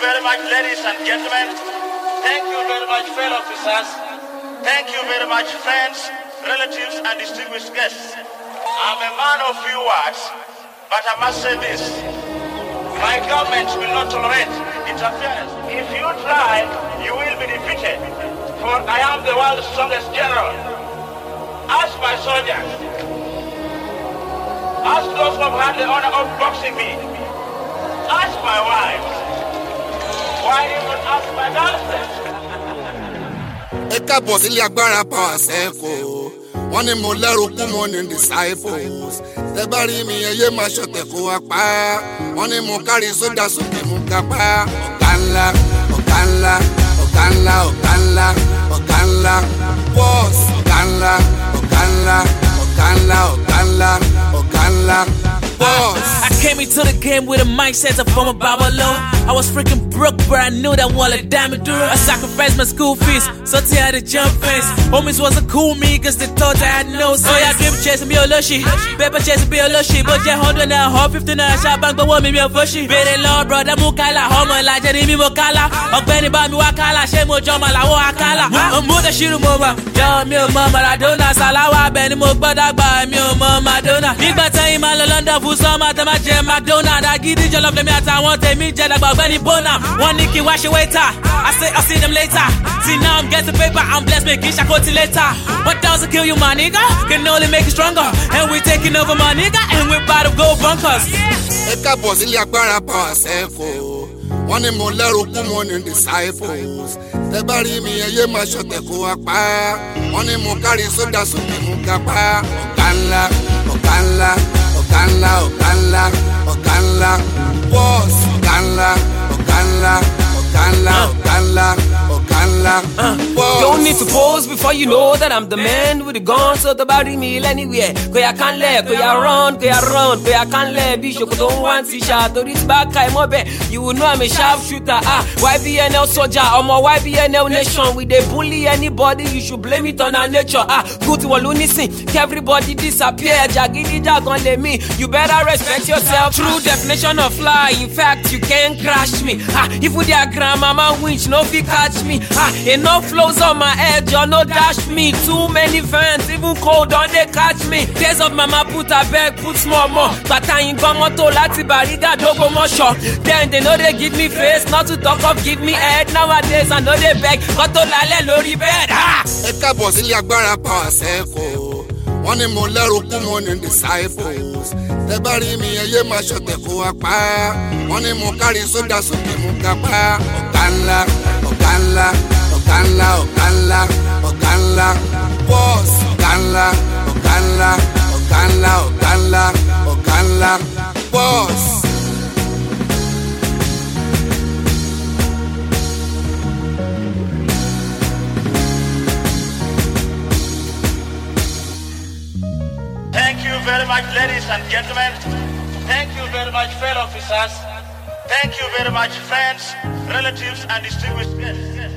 very much, ladies and gentlemen. Thank you very much, fellow officers. Thank you very much, friends, relatives, and distinguished guests. I'm a man of few words, but I must say this. My government will not tolerate interference. If you try, you will be defeated, for I am the world's strongest general. Ask my soldiers. Ask those who have had the honor of boxing me. Ask my wife. Why even ask my girlfriend? Ẹ káàbọ̀ sílé agbára power circle. Wọ́n ní mo lẹ́rù kú mo ní disciples. Tẹ bá rí mi ẹyẹ máa ṣọ̀tẹ̀ kó wa pa. Wọ́n ní mo kárí sódà sókè mú kápá. Ọ̀gá ńlá, ọ̀gá ńlá, ọ̀gá ńlá, ọ̀gá ńlá, ọ̀gá ńlá. Boss, ọ̀gá ńlá, ọ̀gá ńlá, ọ̀gá ńlá, ọ̀gá ńlá, ọ̀gá ńlá. I came into the game with a mindset of former Babylon. I was freaking broke, but I knew that one a diamond duro. I sacrificed my school fees, so I had to jump fence. Homies wasn't cool me, cause they thought I had no sense. Oh yeah, dream chasing me a lushi, paper chasing me a lushi. But yeah, 100 now, 150 now, shot bank, but what me a fushi. Very long, brother, mukala, homo, like Jenny Mokala. Ogbeni ba mi wakala, shemo joma la wo akala. Muda shiru mova, John mi o mama Madonna, salawa, Benny Mokbadagba, mi o mama Madonna. Big time, I'm London. Summer to my jam, McDonald's. I give the jollof, let me out. I want to meet Jada, but Benny Bonham. One Nicky, wash your waiter. I say, I'll see them later. See, now I'm getting paper. I'm blessed, make it shakoti later. What doesn't kill you, my nigga? Can only make you stronger. And we taking over, my nigga. And we're about to go bunkers. Ẹ káàbọ̀ sílé agbára power circle. Wọ́n ní mo lẹ́rù kú mo ní disciples. Tẹ bá rí mi ẹyẹ máa ṣọ̀tẹ̀ kó wa pa. Wọ́n ní mo kárí sódà sókè mú kápá. Ọ̀gá ńlá, ọ̀gá ńlá. Ọ̀gá ńlá, ọ̀gá ńlá, ọ̀gá ńlá, boss, ọ̀gá ńlá, ọ̀gá ńlá, ọ̀gá ńlá, ọ̀gá ńlá, ọ̀gá ńlá, boss. Don't need to pose before you know that I'm the man with the gun, so the body meal anywhere. Kò yà kán lẹ̀, kò yà run, kò yà kán lẹ̀ bí ṣòkòtò ń wá ti ṣá. Torí tí bá ka ẹ̀mọ́ bẹ̀, you will know I'm a sharp shooter. YBNL soldier, ọmọ YBNL nation. We dey bully anybody, you should blame it on our nature. Good to wọ̀lú nísìn, kí everybody disappear. Jàgídíjàgan lè mí. You better respect yourself. True definition of fly. In fact, you can't crash me. Even their grandmama winch no fit catch me. Enough flows on my head, you no dash me. Too many fans, even cold don't they catch me. Days of mama put a bag, put small more. Bata in Gomoto, Lati Bariga, Dogo Mosho. Then they know they give me face, not to talk of give me head. Nowadays I know they beg, Koto Lale Lori bed. Ẹ káàbọ̀ sílé agbára power circle. Wọ́n ní mo lẹ́rù kú mo ní disciples. Tẹ bá rí mi ẹyẹ máa ṣọ̀tẹ̀ kó wa pa. Wọ́n ní mo kárí sódà sókè mú kápá. Ọ̀gá ńlá, ọ̀gá ńlá, ọ̀gá ńlá, ọ̀gá ńlá, ọ̀gá ńlá, boss, ọ̀gá ńlá, ọ̀gá ńlá, ọ̀gá ńlá, ọ̀gá ńlá, ọ̀gá ńlá, boss. Thank you very much, ladies and gentlemen. Thank you very much, fellow officers. Thank you very much, friends, relatives, and distinguished guests.